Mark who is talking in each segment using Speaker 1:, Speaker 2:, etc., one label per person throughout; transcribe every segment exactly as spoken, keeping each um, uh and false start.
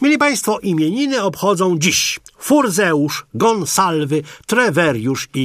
Speaker 1: Mili Państwo, imieniny obchodzą dziś Furzeusz, Gonsalwy, Treweriusz i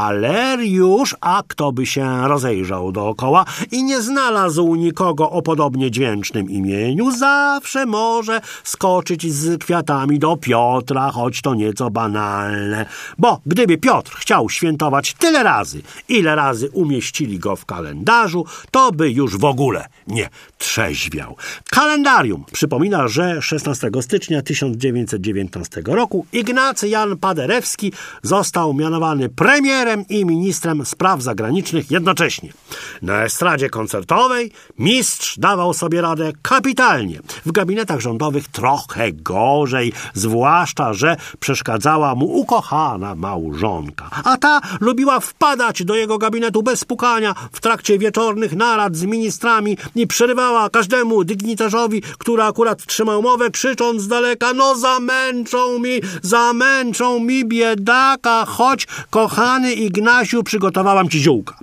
Speaker 1: Waleriusz, a kto by się rozejrzał dookoła i nie znalazł nikogo o podobnie dźwięcznym imieniu, zawsze może skoczyć z kwiatami do Piotra, choć to nieco banalne. Bo gdyby Piotr chciał świętować tyle razy, ile razy umieścili go w kalendarzu, to by już w ogóle nie trzeźwiał. Kalendarium przypomina, że szesnastego stycznia tysiąc dziewięćset dziewiętnastego roku Ignacy Jan Paderewski został mianowany premierem i ministrem spraw zagranicznych jednocześnie. Na estradzie koncertowej mistrz dawał sobie radę kapitalnie. W gabinetach rządowych trochę gorzej, zwłaszcza, że przeszkadzała mu ukochana małżonka. A ta lubiła wpadać do jego gabinetu bez pukania w trakcie wieczornych narad z ministrami i przerywała każdemu dygnitarzowi, który akurat trzymał mowę, krzycząc z daleka: no zamęczą mi, zamęczą mi biedaka, choć, kochany Ignasiu, przygotowałam ci ziółka.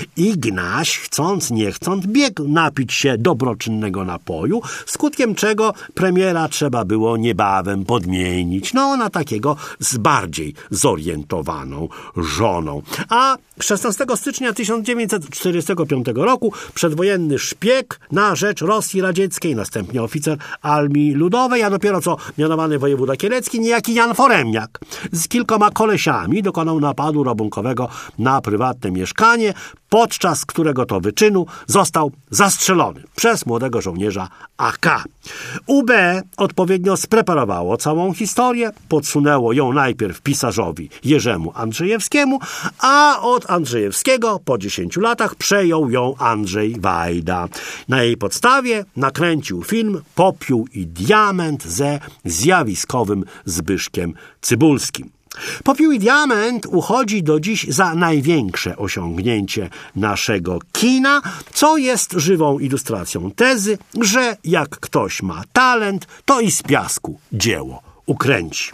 Speaker 1: Ignaś, chcąc nie chcąc, biegł napić się dobroczynnego napoju, skutkiem czego premiera trzeba było niebawem podmienić, no na takiego z bardziej zorientowaną żoną. A szesnastego stycznia tysiąc dziewięćset czterdziestego piątego roku przedwojenny szpieg na rzecz Rosji Radzieckiej, następnie oficer Armii Ludowej, a dopiero co mianowany wojewoda kielecki, niejaki Jan Foremniak, z kilkoma kolesiami dokonał napadu rabunkowego na prywatne mieszkanie, podczas którego to wyczynu został zastrzelony przez młodego żołnierza A K. U B odpowiednio spreparowało całą historię, podsunęło ją najpierw pisarzowi Jerzemu Andrzejewskiemu, a od Andrzejewskiego po dziesięciu latach przejął ją Andrzej Wajda. Na jej podstawie nakręcił film Popiół i diament ze zjawiskowym Zbyszkiem Cybulskim. Popiół i diament uchodzi do dziś za największe osiągnięcie naszego kina, co jest żywą ilustracją tezy, że jak ktoś ma talent, to i z piasku dzieło ukręci.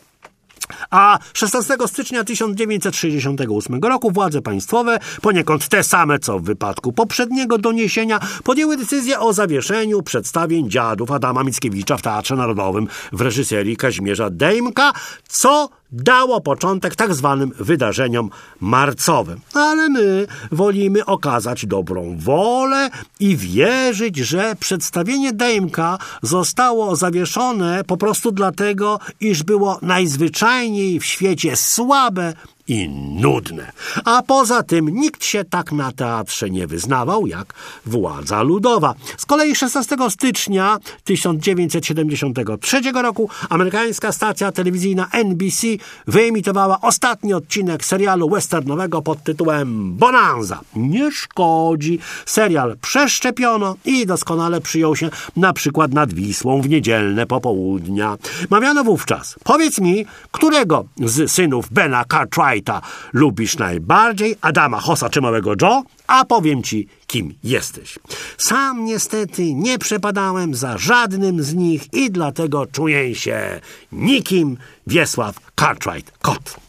Speaker 1: A szesnastego stycznia tysiąc dziewięćset sześćdziesiątego ósmego roku władze państwowe, poniekąd te same co w wypadku poprzedniego doniesienia, podjęły decyzję o zawieszeniu przedstawień Dziadów Adama Mickiewicza w Teatrze Narodowym w reżyserii Kazimierza Dejmka, co dało początek tak zwanym wydarzeniom marcowym. Ale my wolimy okazać dobrą wolę i wierzyć, że przedstawienie Dejmka zostało zawieszone po prostu dlatego, iż było najzwyczajniej w świecie słabe i nudne. A poza tym nikt się tak na teatrze nie wyznawał jak władza ludowa. Z kolei szesnastego stycznia tysiąc dziewięćset siedemdziesiątego trzeciego roku amerykańska stacja telewizyjna N B C wyemitowała ostatni odcinek serialu westernowego pod tytułem Bonanza. Nie szkodzi. Serial przeszczepiono i doskonale przyjął się na przykład nad Wisłą w niedzielne popołudnia. Mawiano wówczas: powiedz mi, którego z synów Bena Cartwrighta lubisz najbardziej, Adama Hossa czy Małego Joe? A powiem ci, kim jesteś. Sam niestety nie przepadałem za żadnym z nich i dlatego czuję się nikim. Wiesław Cartwright Kot.